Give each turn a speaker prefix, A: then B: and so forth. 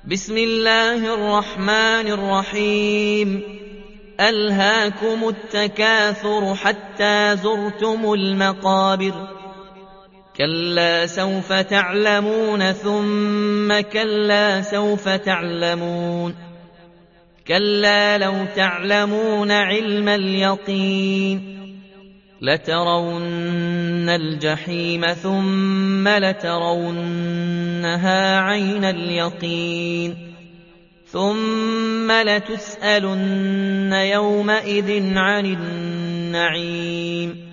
A: بسم الله الرحمن الرحيم. ألهاكم التكاثر حتى زرتم المقابر، كلا سوف تعلمون ثم كلا سوف تعلمون، كلا لو تعلمون علم اليقين لترون الجحيم ثم لترونها عين اليقين ثم لتسألن يومئذ عن النعيم.